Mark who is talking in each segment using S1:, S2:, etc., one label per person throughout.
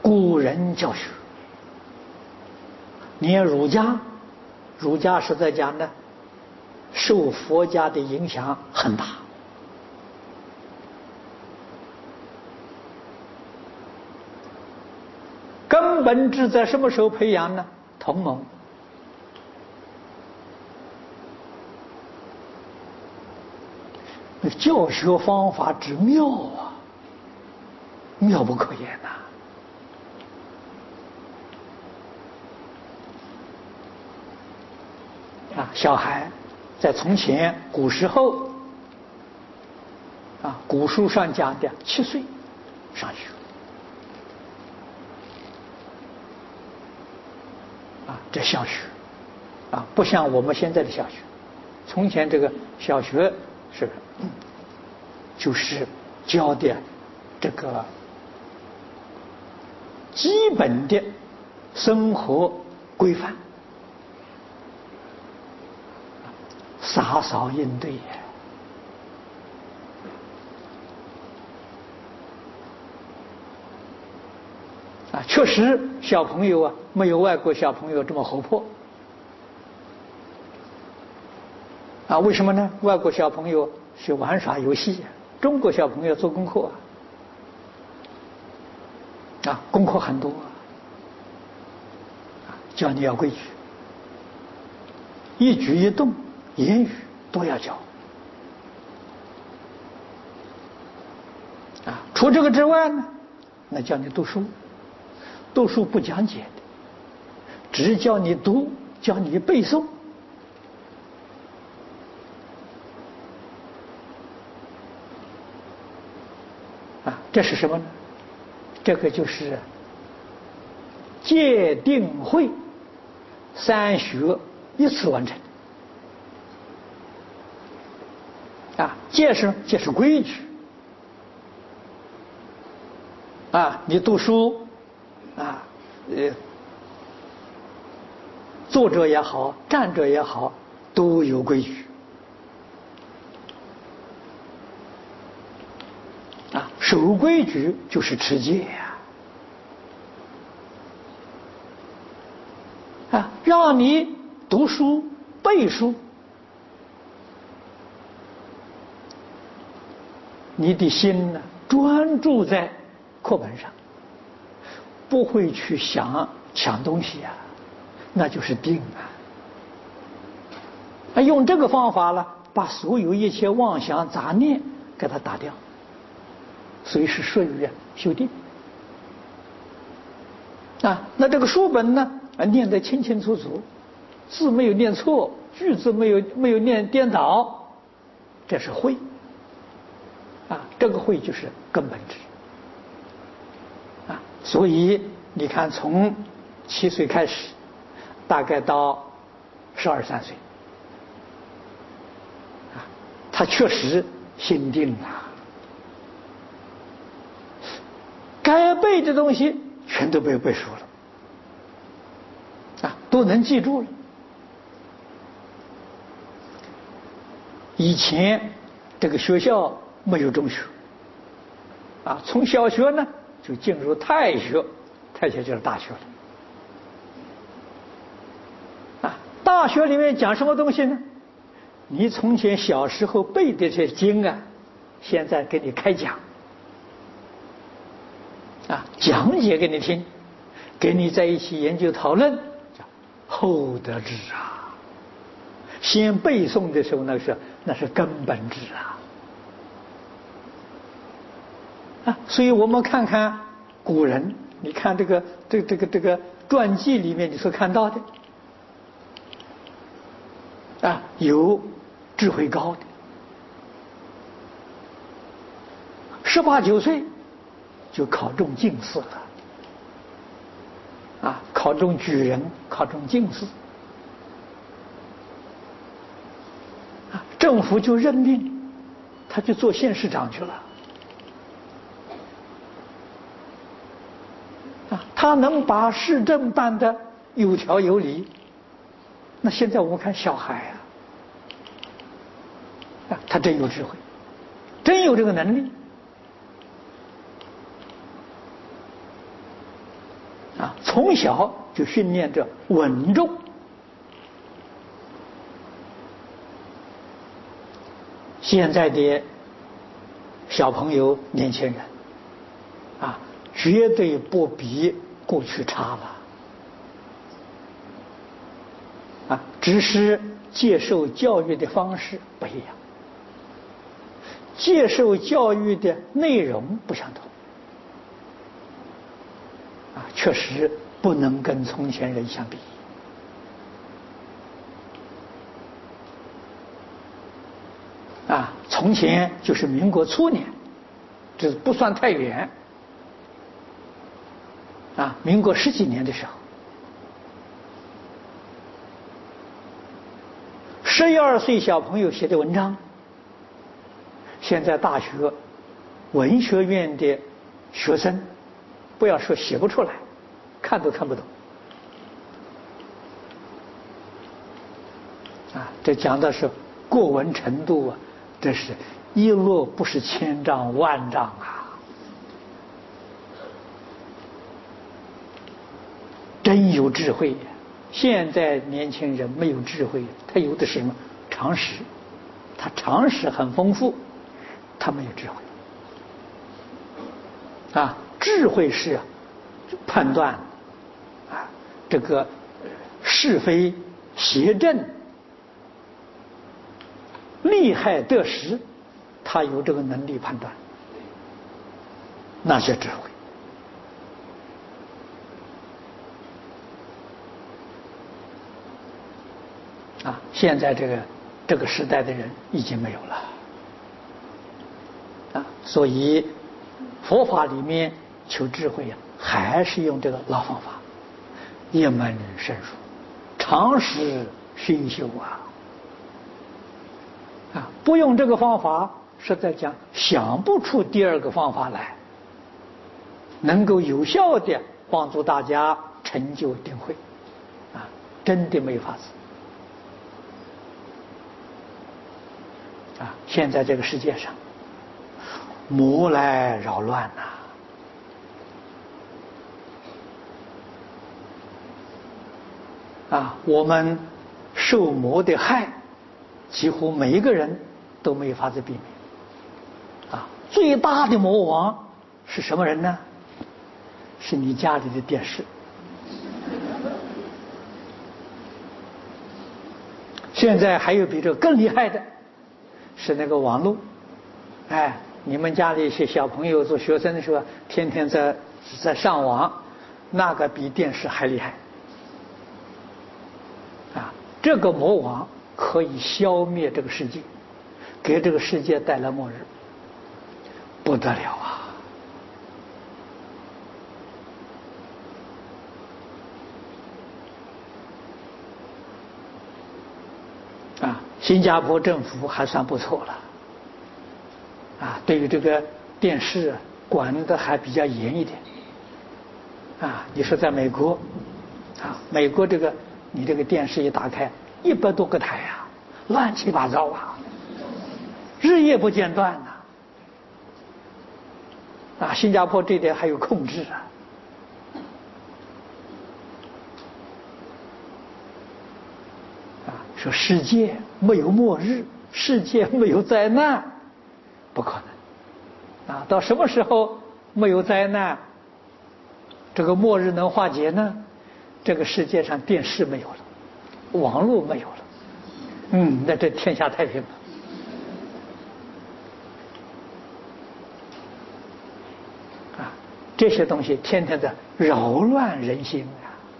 S1: 古人教学。你看儒家是在讲呢，受佛家的影响很大。根本智在什么时候培养呢？同盟。那教学方法之妙啊，妙不可言呐！小孩在从前古时候古书上讲的7岁上学这小学不像我们现在的小学。从前这个小学是就是教的这个基本的生活规范，洒扫应对确实小朋友没有外国小朋友这么活泼为什么呢？外国小朋友是玩耍游戏中国小朋友做功课功课很多教你要规矩，一举一动言语都要教除这个之外呢，那教你读书。读书不讲解的，只教你读，教你背诵这是什么呢？这个就是戒定慧3学一次完成戒是规矩你读书坐着也好，站着也好，都有规矩守规矩就是持戒让你读书背书，你的心呢专注在课本上，不会去想抢东西那就是定用这个方法了，把所有一切妄想杂念给它打掉，随时摄于修定那这个书本呢念得清清楚楚，字没有念错，句子没有念颠倒，这是慧这个慧就是根本智所以你看从7岁开始，大概到12、13岁他确实心定该背的东西全都背熟了都能记住了。以前这个学校没有中学从小学呢就进入太学，太学就是大学了大学里面讲什么东西呢？你从前小时候背的这些经现在给你开讲讲解给你听，给你在一起研究讨论，叫厚德智先背诵的时候那是根本智所以我们看看古人，你看这个传记里面你所看到的有智慧高的，18、19岁就考中进士了考中举人，考中进士政府就任命他去做县市长去了他能把市政办得有条有理。那现在我们看小孩他真有智慧，真有这个能力从小就训练着稳重。现在的小朋友、年轻人，绝对不比过去差了，只是接受教育的方式不一样，接受教育的内容不相同，确实不能跟从前人相比。从前就是民国初年，这不算太远，民国10几年的时候，11、12岁小朋友写的文章，现在大学文学院的学生，不要说写不出来，看都看不懂。这讲的是过文程度这是一落不是千丈万丈真有智慧。现在年轻人没有智慧，他有的是什么常识，他常识很丰富，他没有智慧。智慧是判断这个是非邪正、利害得失，他有这个能力判断，那些智慧。现在这个时代的人已经没有了，所以佛法里面求智慧还是用这个老方法，一门深入，常识熏修不用这个方法，实在讲想不出第二个方法来，能够有效的帮助大家成就定慧，真的没有法子。现在这个世界上魔来扰乱我们受魔的害，几乎每一个人都没有法子避免。最大的魔王是什么人呢？是你家里的电视。现在还有比这更厉害的，是那个网络。你们家里一些小朋友做学生的时候，天天在上网，那个比电视还厉害。这个魔王可以消灭这个世界，给这个世界带来末日，不得了新加坡政府还算不错了，对于这个电视管得还比较严一点。你说在美国，美国你这个电视一打开，100多个台乱七八糟日夜不间断新加坡这点还有控制说世界没有末日，世界没有灾难，不可能到什么时候没有灾难，这个末日能化解呢？这个世界上电视没有了，网络没有了，那这天下太平了。这些东西天天的扰乱人心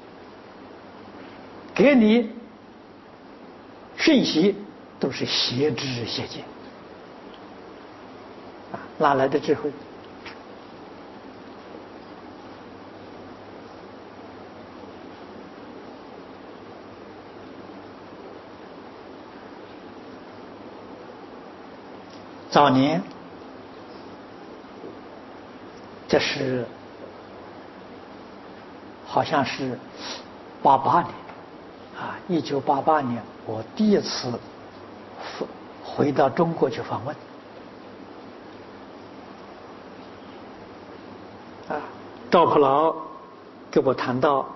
S1: 给你讯息都是邪知邪见哪来的智慧？早年，这是好像是88年1988年，我第一次回到中国去访问赵朴劳给我谈到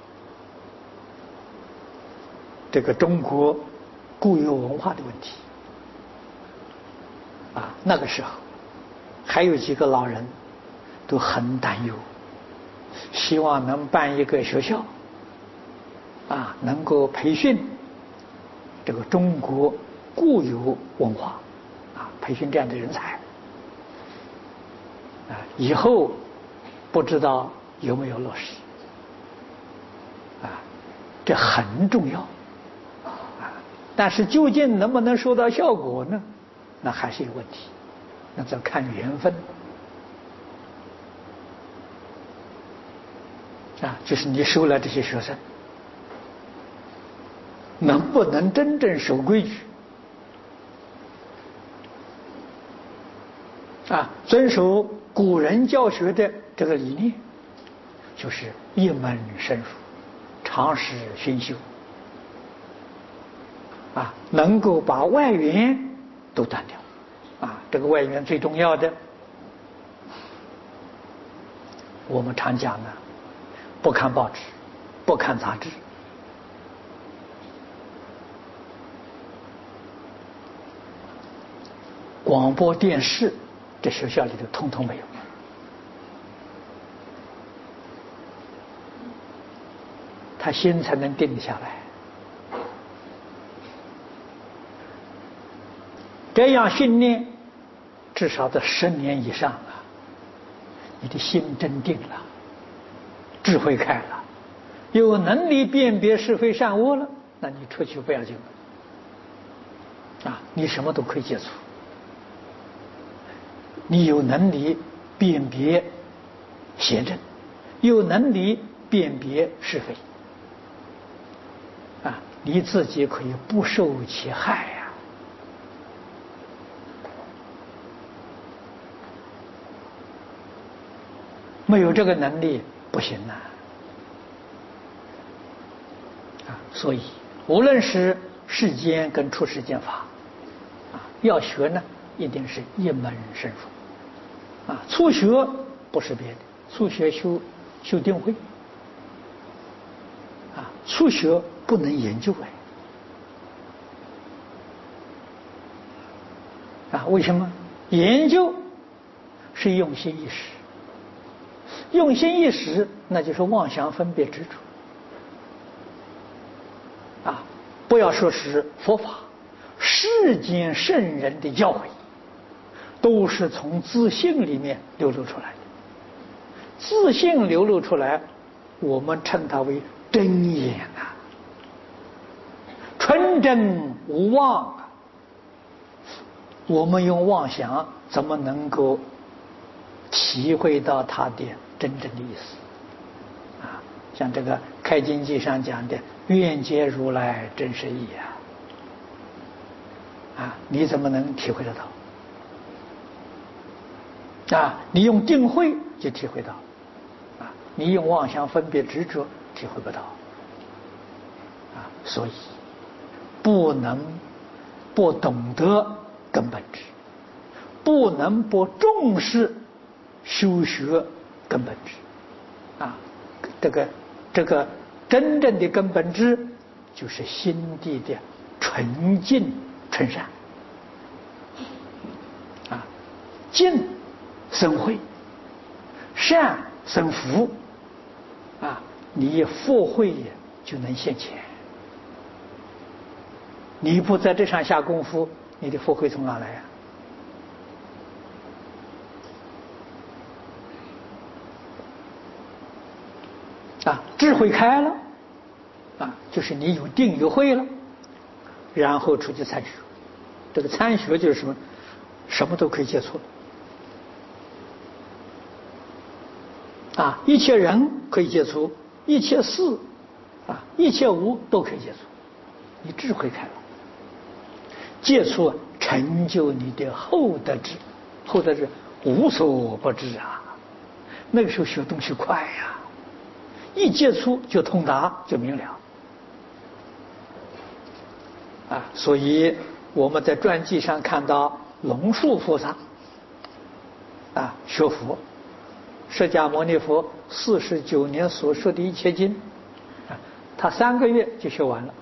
S1: 这个中国固有文化的问题。那个时候还有几个老人都很担忧，希望能办一个学校，能够培训这个中国固有文化，培训这样的人才，以后不知道有没有落实，这很重要，但是究竟能不能收到效果呢？那还是有问题，那要看缘分。就是你收了这些学生，能不能真正守规矩？遵守古人教学的这个理念，就是一门深入，常识熏修，能够把外缘都断掉。这个外缘最重要的，我们常讲的，不看报纸，不看杂志，广播电视这学校里头通通没有，他心才能定下来。这样训练至少得10年以上你的心真定了，智慧开了，有能力辨别是非善恶了，那你出去不要紧了，你什么都可以接触。你有能力辨别邪正，有能力辨别是非，你自己可以不受其害呀。没有这个能力不行所以无论是世间跟出世间法，要学呢，一定是一门深入。初学不是别的，初学修定慧，初学不能研究为什么？研究是用心一时，用心一时，那就是妄想分别执着。不要说是佛法，世间圣人的教诲，都是从自信里面流露出来的。自信流露出来，我们称它为真言纯真无妄我们用妄想怎么能够体会到它的真正的意思？像这个开经记上讲的愿解如来真实义你怎么能体会得到？你用定慧就体会到，你用妄想分别执着体会不到，所以不能不懂得根本智，不能不重视修学根本智。这个真正的根本智，就是心地的纯净纯善。净生慧，善生福，你福慧就能现前。你不在这上下功夫，你的福慧从哪来智慧开了就是你有定有慧了，然后出去参学。这个参学就是什么？什么都可以接触一切人可以接触，一切事一切物都可以接触。你智慧开了，接触成就你的厚德智，厚德智无所不知那个时候学东西快一接触就通达就明了所以我们在传记上看到龙树菩萨学佛释迦牟尼佛49年所说的一切经，他3个月就学完了。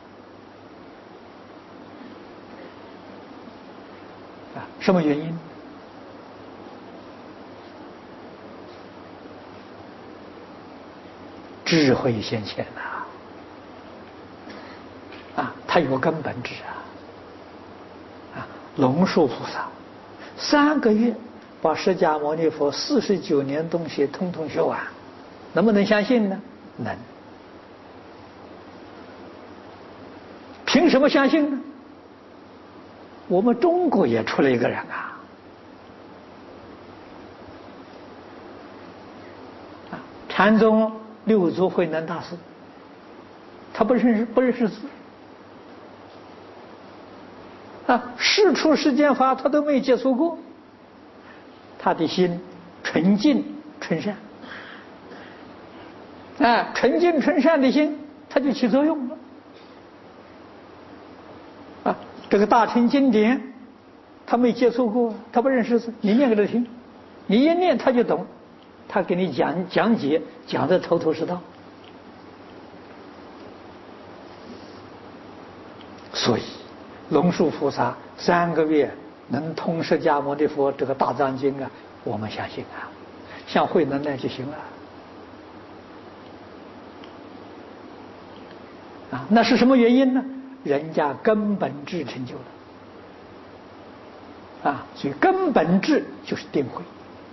S1: 什么原因？智慧显现他有根本智龙树菩萨3个月把释迦牟尼佛49年东西通通学完，能不能相信呢？能。凭什么相信呢？我们中国也出了一个人禅宗六祖慧能大师，他不认识字世出世间法他都没接触过，他的心纯净纯善纯净纯善的心他就起作用了这个大乘经典他没接触过，他不认识字，你念给他听，你一念他就懂，他给你讲解讲得头头是道。所以龙树菩萨3个月能通释迦牟尼佛这个大藏经我们相信像慧能那就行了那是什么原因呢？人家根本智成就了所以根本智就是定慧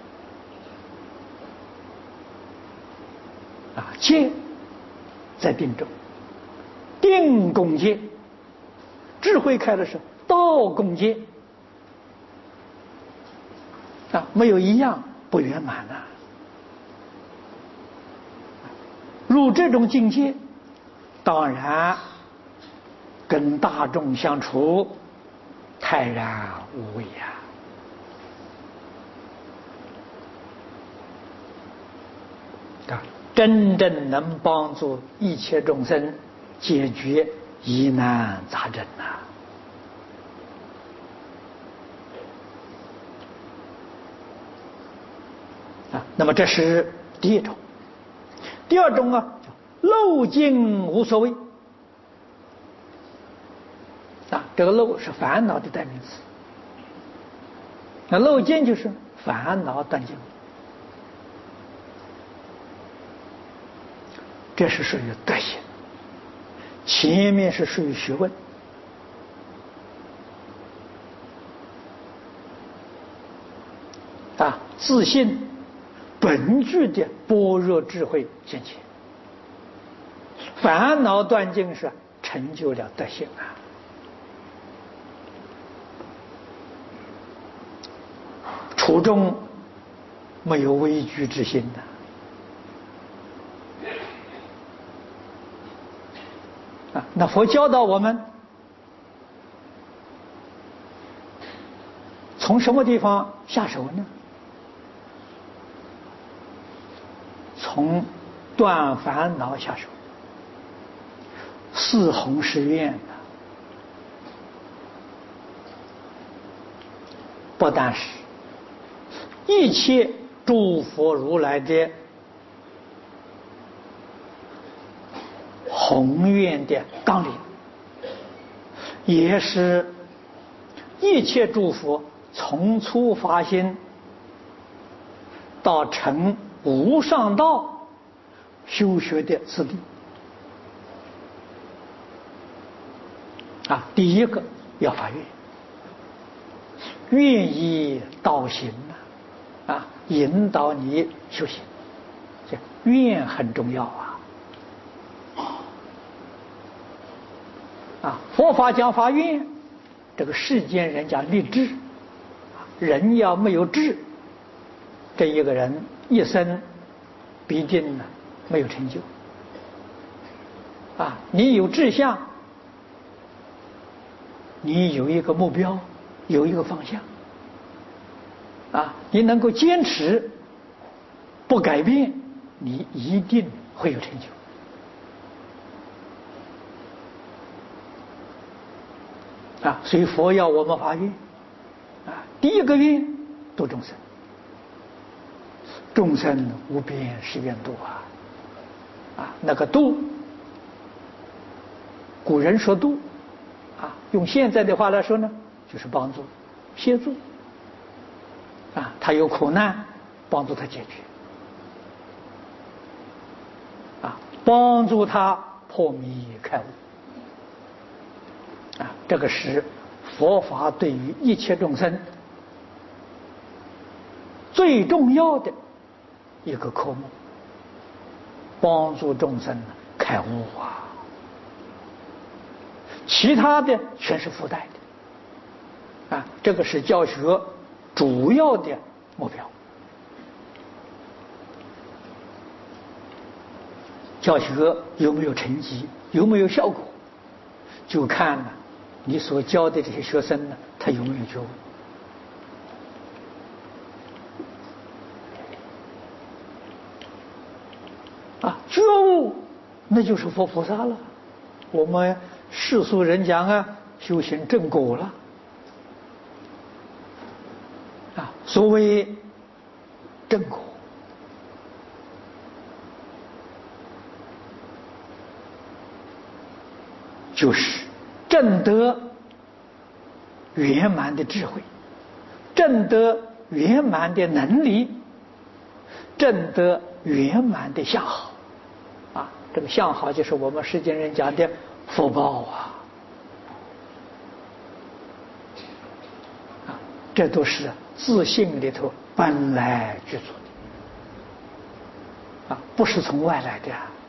S1: 戒在定中，定共戒，智慧开的是道共戒没有一样不圆满入这种境界，当然跟大众相处泰然无畏真正能帮助一切众生解决疑难杂症那么这是第一种。第二种漏尽无所谓这个漏是烦恼的代名词，那漏尽就是烦恼断尽，这是属于德行，前面是属于学问自信本具的般若智慧现前，烦恼断尽是成就了德行处中没有畏惧之心那佛教导我们从什么地方下手呢？从断烦恼下手，四弘誓愿不但是一切诸佛如来的宏愿的纲领，也是一切诸佛从初发心到成无上道修学的次第第一个要发愿，愿意导行引导你修行，这愿很重要佛法讲发愿，这个世间人讲立志，人要没有志，这一个人一生必定没有成就你有志向，你有一个目标，有一个方向你能够坚持不改变，你一定会有成就所以佛要我们发愿第一个愿度众生， 众生无边誓愿度那个度，古人说度用现在的话来说呢，就是帮助、协助他有苦难，帮助他解决帮助他破迷开悟这个是佛法对于一切众生最重要的一个科目，帮助众生开悟其他的全是附带的这个是教学主要的目标。教学有没有成绩，有没有效果，就看你所教的这些学生呢，他有没有觉悟觉悟那就是佛菩萨了。我们世俗人讲修行正果了所谓正果，就是证得圆满的智慧，证得圆满的能力，证得圆满的相好这个相好就是我们世间人讲的福报这都是自性里头本来具足的不是从外来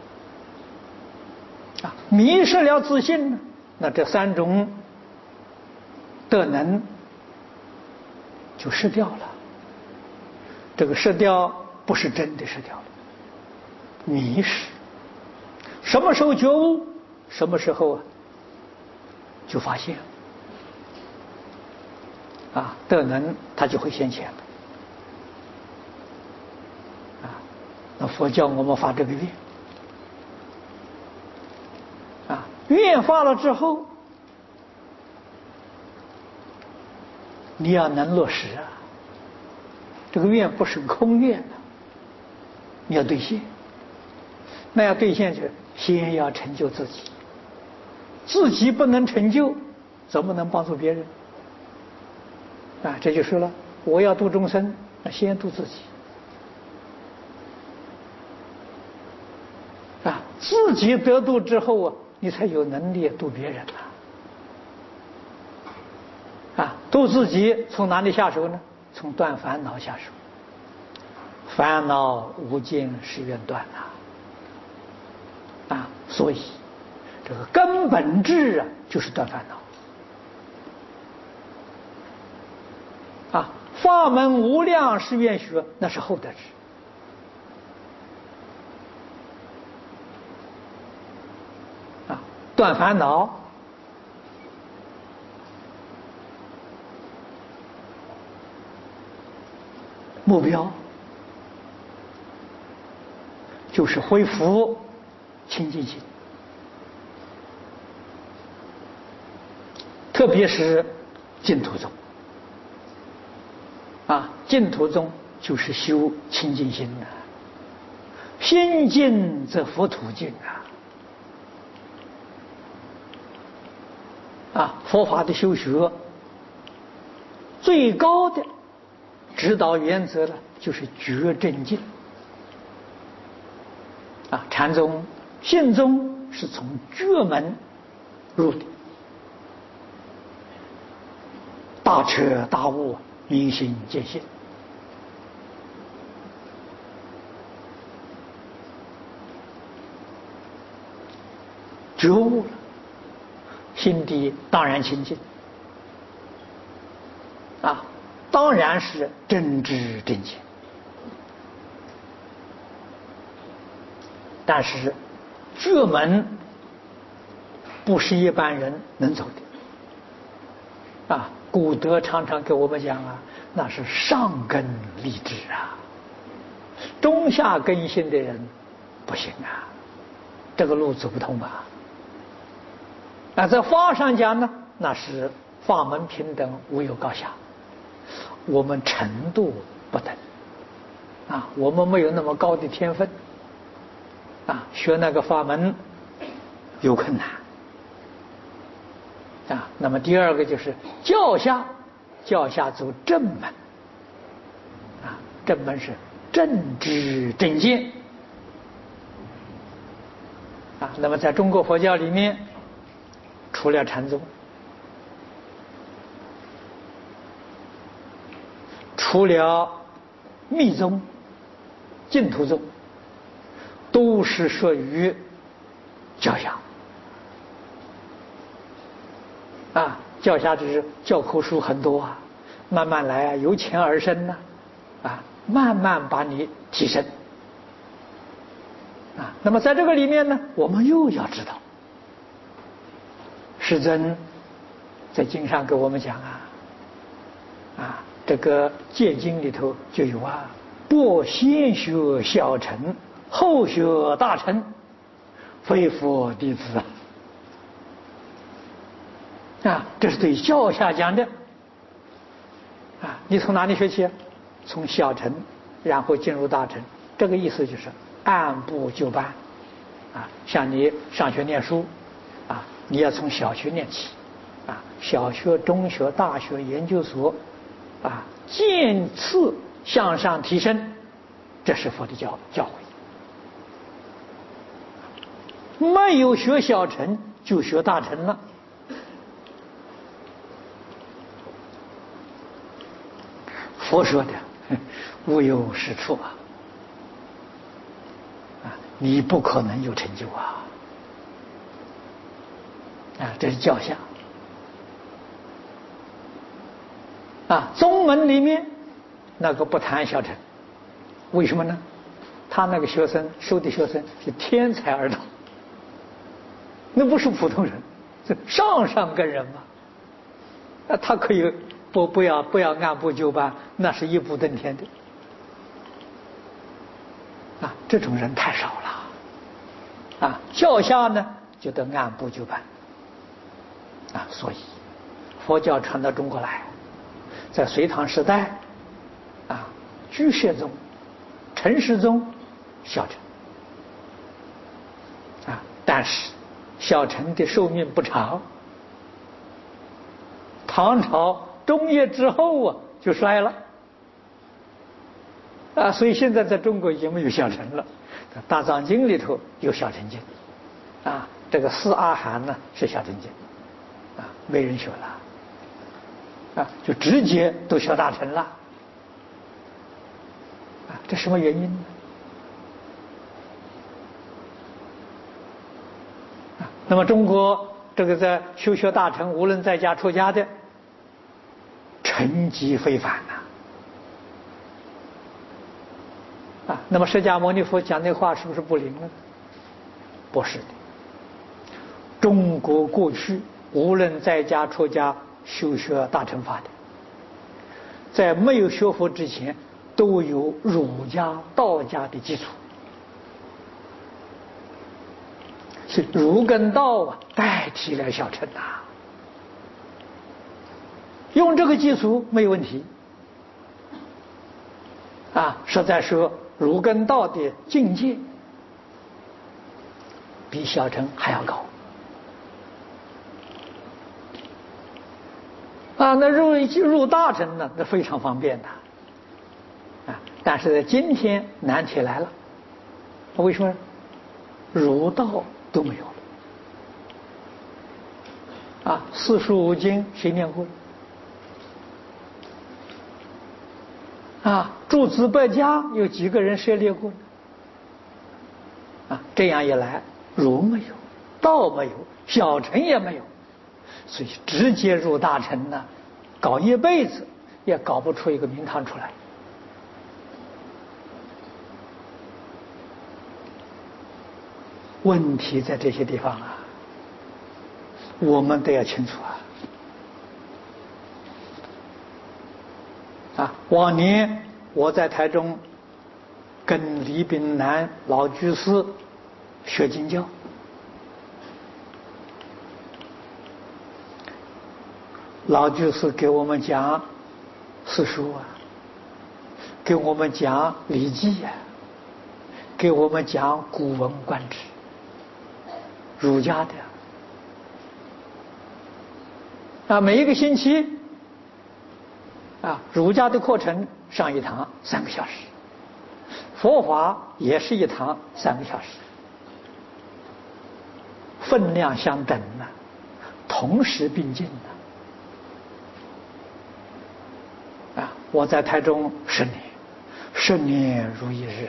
S1: 的迷失了自信呢，那这三种德能就失掉了。这个失掉不是真的失掉了，迷失。什么时候觉悟，什么时候就发现德能它就会现前了那佛教我们发这个愿愿发了之后，你要能落实这个愿不是空愿你要兑现。那要兑现先要成就自己，自己不能成就，怎么能帮助别人这就说了，我要度众生，那先度自己自己得度之后你才有能力度别人度自己从哪里下手呢？从断烦恼下手。烦恼无尽誓愿断所以这个根本智就是断烦恼法门无量誓愿学，那是后得智断烦恼目标就是恢复清净心，特别是净土宗净土宗就是修清净心心净则佛土净佛法的修学最高的指导原则呢，就是觉正净禅宗、信宗是从觉门入的，大彻大悟，明心见性。觉悟了，心地当然清净当然是真知正见。但是觉门不是一般人能走的古德常常给我们讲那是上根立志中下根性的人不行这个路走不通在法上讲呢，那是法门平等，无有高下，我们程度不等我们没有那么高的天分，学那个法门有困难。那么第二个就是教下走正门，正门是正知正见。那么在中国佛教里面，除了禅宗，除了密宗、净土宗，都是属于教下。教下只是教科书很多慢慢来由浅而深慢慢把你提升。那么在这个里面呢，我们又要知道，世尊在经上给我们讲这个戒经里头就有不先学小乘，后学大乘，非佛弟子这是对教下讲的你从哪里学起从小乘，然后进入大乘，这个意思就是按部就班像你上学念书你要从小学念起小学、中学、大学、研究所渐次向上提升，这是佛的教诲。没有学小乘就学大乘了，佛说的无有是处你不可能有成就这是教下宗门里面那个不谈小乘，为什么呢？他那个学生收的学生是天才儿童，那不是普通人，是上根人嘛。他可以不要按部就班，那是一步登天的这种人太少了教下呢就得按部就班所以佛教传到中国来，在隋唐时代居士宗、陈氏宗小乘但是小乘的寿命不长，唐朝中叶之后就衰了所以现在在中国已经没有小乘了。大藏经里头有小乘经这个四阿含呢是小乘经没人学了就直接都学大乘了这什么原因呢？那么中国这个在修学大乘，无论在家出家的，成绩非凡那么释迦牟尼佛讲那话是不是不灵呢？不是的。中国过去无论在家出家修学大乘法的，在没有学佛之前都有儒家、道家的基础，所以儒跟道代替了小乘用这个基础没有问题实在说儒跟道的境界比小乘还要高那入大乘呢，那非常方便的但是在今天难题来了，为什么？儒道都没有了四书五经谁念过诸子百家有几个人涉猎过这样一来，儒没有，道没有，小乘也没有，所以直接入大乘呢，搞一辈子也搞不出一个名堂出来。问题在这些地方我们都要清楚往年我在台中跟李炳南老居士学经教，老居士给我们讲四书给我们讲《礼记》呀，给我们讲《古文观止》，儒家的每一个星期儒家的课程上一堂3个小时，佛法也是一堂3个小时，分量相等同时并进我在台中10年如一日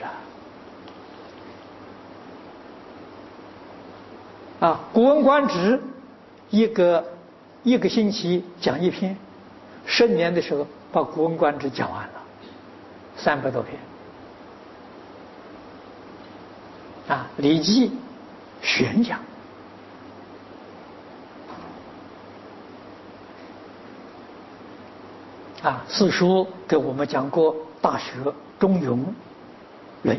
S1: 古文观止一个星期讲一篇，10年的时候把古文观止讲完了，300多篇礼记玄讲四书给我们讲过《大学》《中庸》《论语》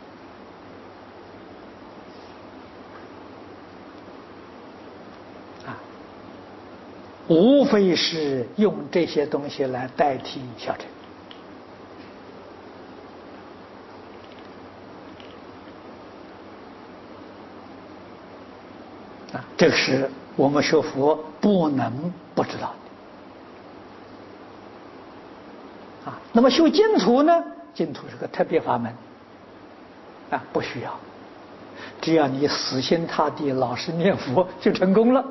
S1: 无非是用这些东西来代替小乘这个是我们学佛不能不知道的那么修净土呢？净土是个特别法门不需要，只要你死心塌地老实念佛就成功了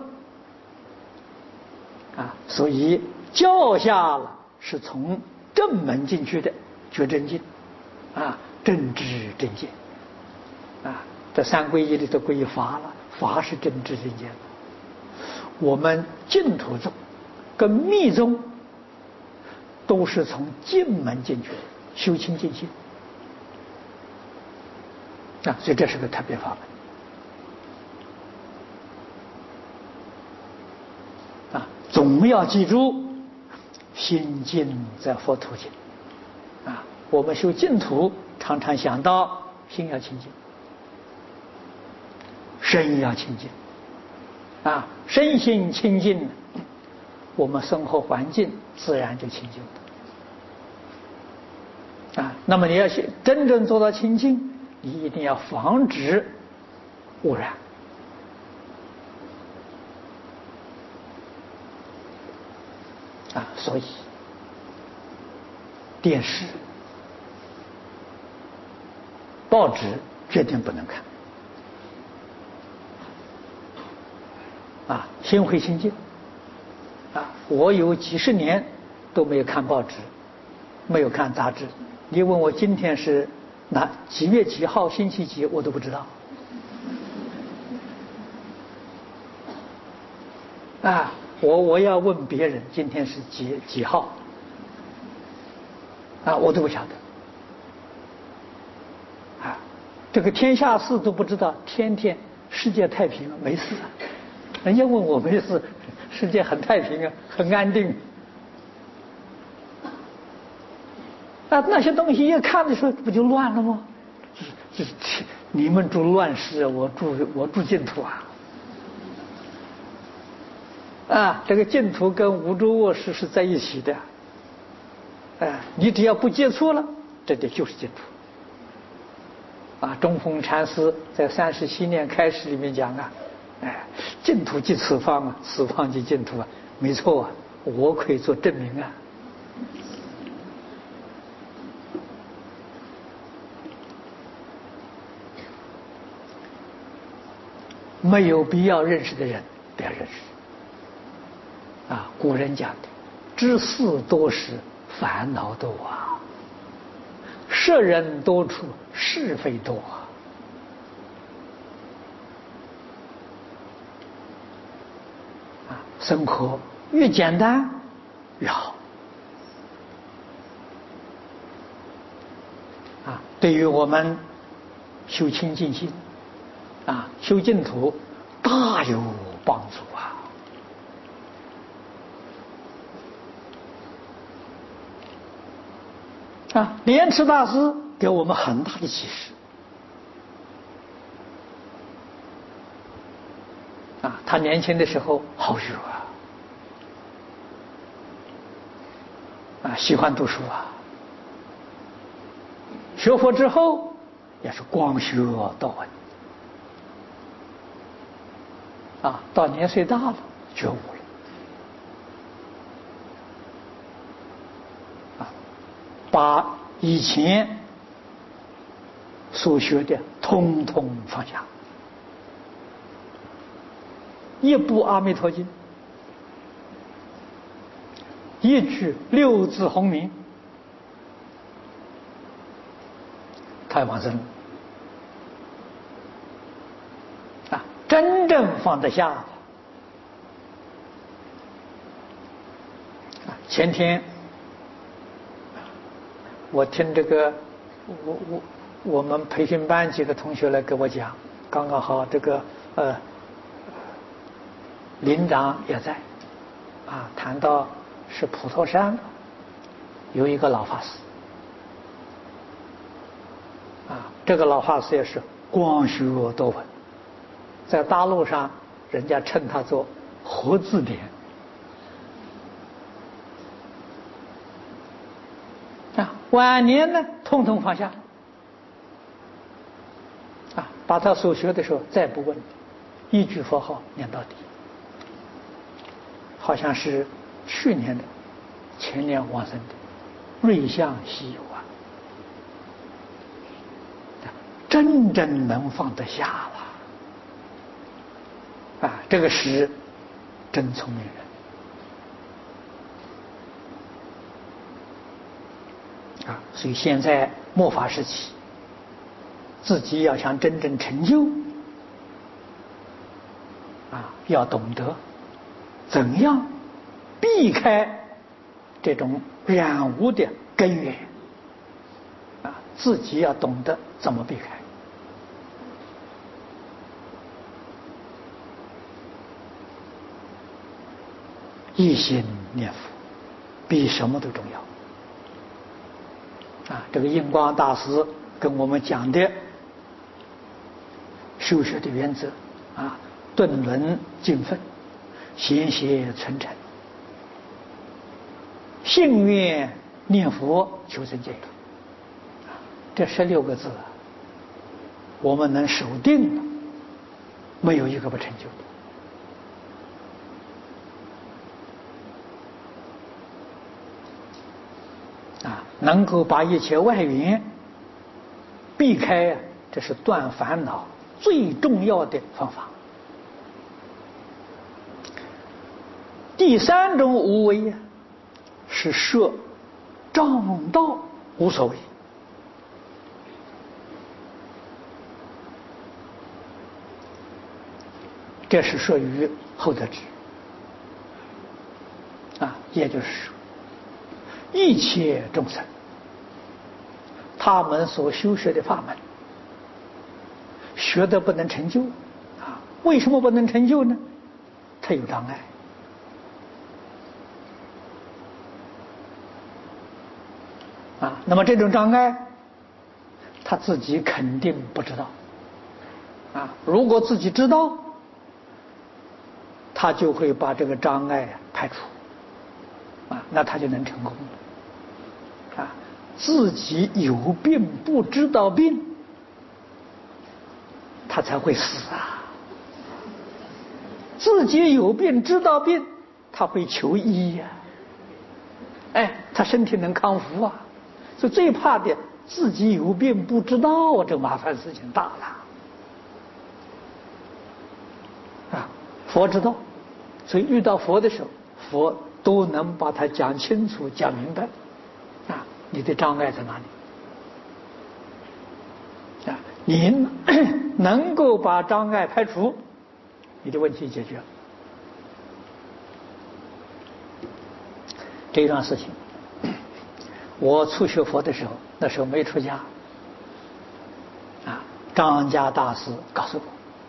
S1: 所以教下了是从正门进去的觉真经正知正见这3皈依里头皈依法了，法是正知正见。我们净土宗跟密宗都是从净门进去的，修清净心所以这是个特别法门总要记住心净则佛土净我们修净土常常想到心要清净，身要清净身心清净，我们生活环境自然就清净那么你要真正做到清净，你一定要防止污染所以电视报纸决定不能看心会清净我有几10年都没有看报纸，没有看杂志，你问我今天是几月几号星期几我都不知道我要问别人今天是几号我都不晓得这个天下事都不知道，天天世界太平没事人家问我没事，世界很太平很安定那些东西一看的时候不就乱了吗？你们住乱世，我住净土这个净土跟五洲卧室是在一起的你只要不接触了，这就是净土中峰禅师在37念开始里面讲净土即此方此方即净土没错我可以做证明没有必要认识的人不要认识古人讲的知事多时烦恼多识人多处是非多生活越简单越好对于我们修清净心修净土大有帮助莲池大师给我们很大的启示他年轻的时候好学喜欢读书学佛之后也是光学多闻啊，到年岁大了觉悟了啊，把以前所学的通通放下，一部《阿弥陀经》，一句六字洪名，他往生了啊，真正放得下了。前天我听这个我们培训班几个同学来给我讲，刚刚好这个林长也在啊，谈到是普陀山有一个老法师啊，这个老法师也是光学多闻，在大陆上人家称他做活字典啊，晚年呢统统放下啊，把他所学的时候再不问，一句佛号念到底，好像是去年的前年往生的瑞相稀有啊，真正能放得下了啊，这个是真聪明人啊，所以现在末法时期，自己要想真正成就啊，要懂得怎样避开这种染污的根源啊，自己要懂得怎么避开。一心念佛比什么都重要啊！这个印光大师跟我们讲的修学的原则啊，顿轮尽分，贤邪存诚，信愿念佛求生净土，这16个字啊，我们能守定了，没有一个不成就的。能够把一切外缘避开，这是断烦恼最重要的方法。第3种无为是摄障道无所谓，这是属于后得智啊，也就是说一切众生他们所修学的法门学得不能成就啊，为什么不能成就呢？他有障碍啊，那么这种障碍他自己肯定不知道啊，如果自己知道，他就会把这个障碍排除啊，那他就能成功了啊。自己有病不知道病，他才会死啊。自己有病知道病，他会求医呀，哎，他身体能康复啊。所以最怕的自己有病不知道啊，这麻烦事情大了啊。佛知道，所以遇到佛的时候，佛都能把它讲清楚讲明白啊，你的障碍在哪里啊？你能够把障碍排除，你的问题解决了。这桩事情我初学佛的时候，那时候没出家啊，张家大师告诉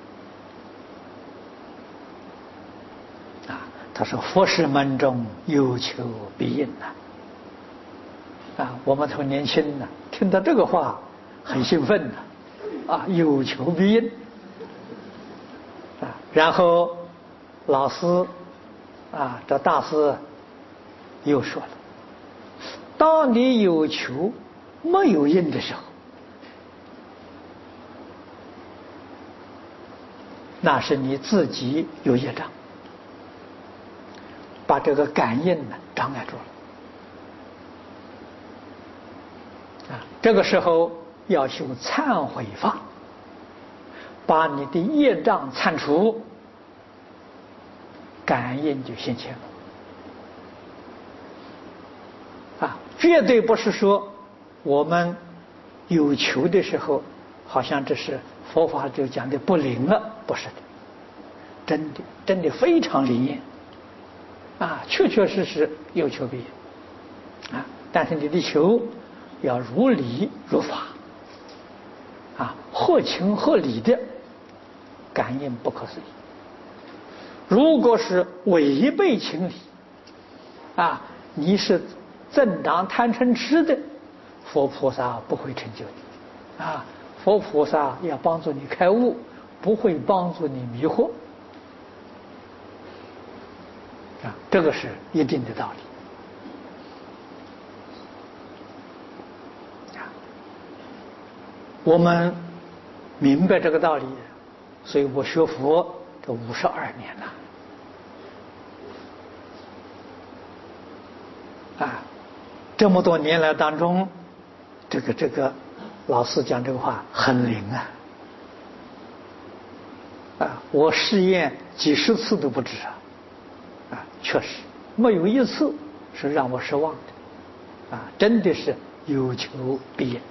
S1: 我啊，他说佛事门中有求必应呐啊，我们从年轻呢听到这个话很兴奋呐啊，有求必应啊，然后老师啊，这大师又说了，当你有求没有应的时候， 那是你自己有业障，把这个感应呢障碍住了。这个时候要修忏悔法，把你的业障铲除，感应就现前了。绝对不是说我们有求的时候，好像这是佛法就讲的不灵了，不是的，真的非常灵验确确实实有求必应但是你的求要如理如法合情合理的感应不可思议。如果是违背情理你是增长贪嗔痴的，佛菩萨不会成就你佛菩萨要帮助你开悟，不会帮助你迷惑这个是一定的道理我们明白这个道理，所以我学佛这52年了这么多年来当中，这个老师讲这个话很灵我试验几十次都不止确实没有一次是让我失望的真的是有求必应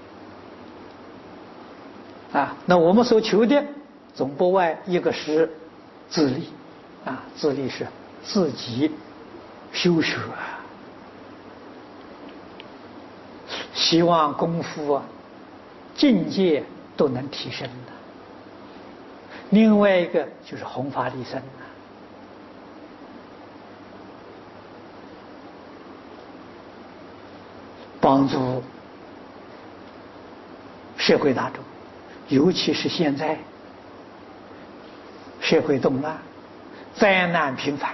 S1: 那我们所求的总不外一个是自利自利是自己修学希望功夫境界都能提升的。另外一个就是弘法利生帮助社会大众，尤其是现在社会动乱，灾难频繁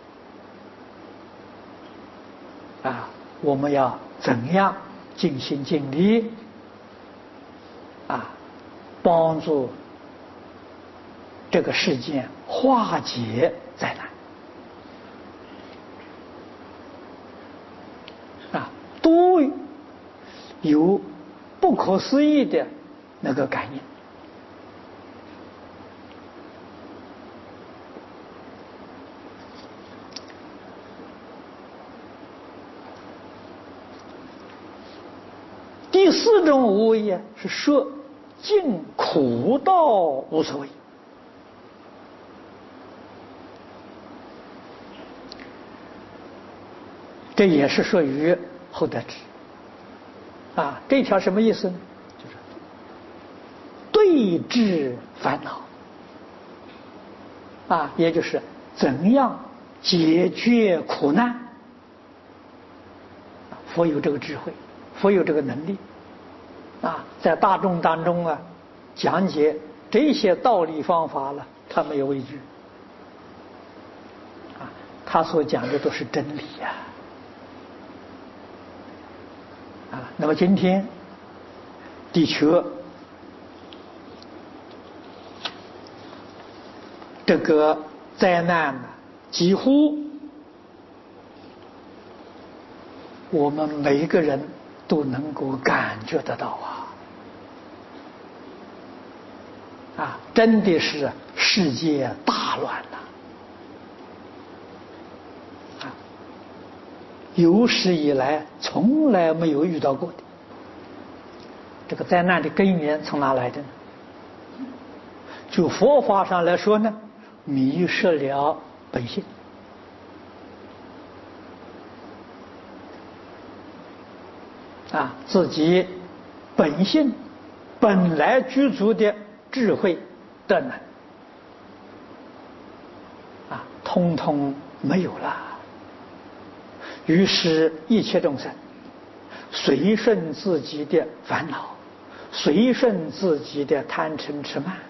S1: 我们要怎样尽心尽力帮助这个世界化解灾难都有不可思议的那个感应第4种无为是说尽苦道无所谓这也是属于后得智这条什么意思呢？就是对治烦恼也就是怎样解决苦难。佛有这个智慧，佛有这个能力在大众当中讲解这些道理方法了，他没有畏惧他所讲的都是真理那么今天的确这个灾难几乎我们每一个人都能够感觉得到真的是世界大乱有史以来从来没有遇到过的。这个灾难的根源从哪来的呢？就佛法上来说呢，迷失了本性自己本性本来具足的智慧德能通通没有了。于是一切众生随顺自己的烦恼，随顺自己的贪嗔痴慢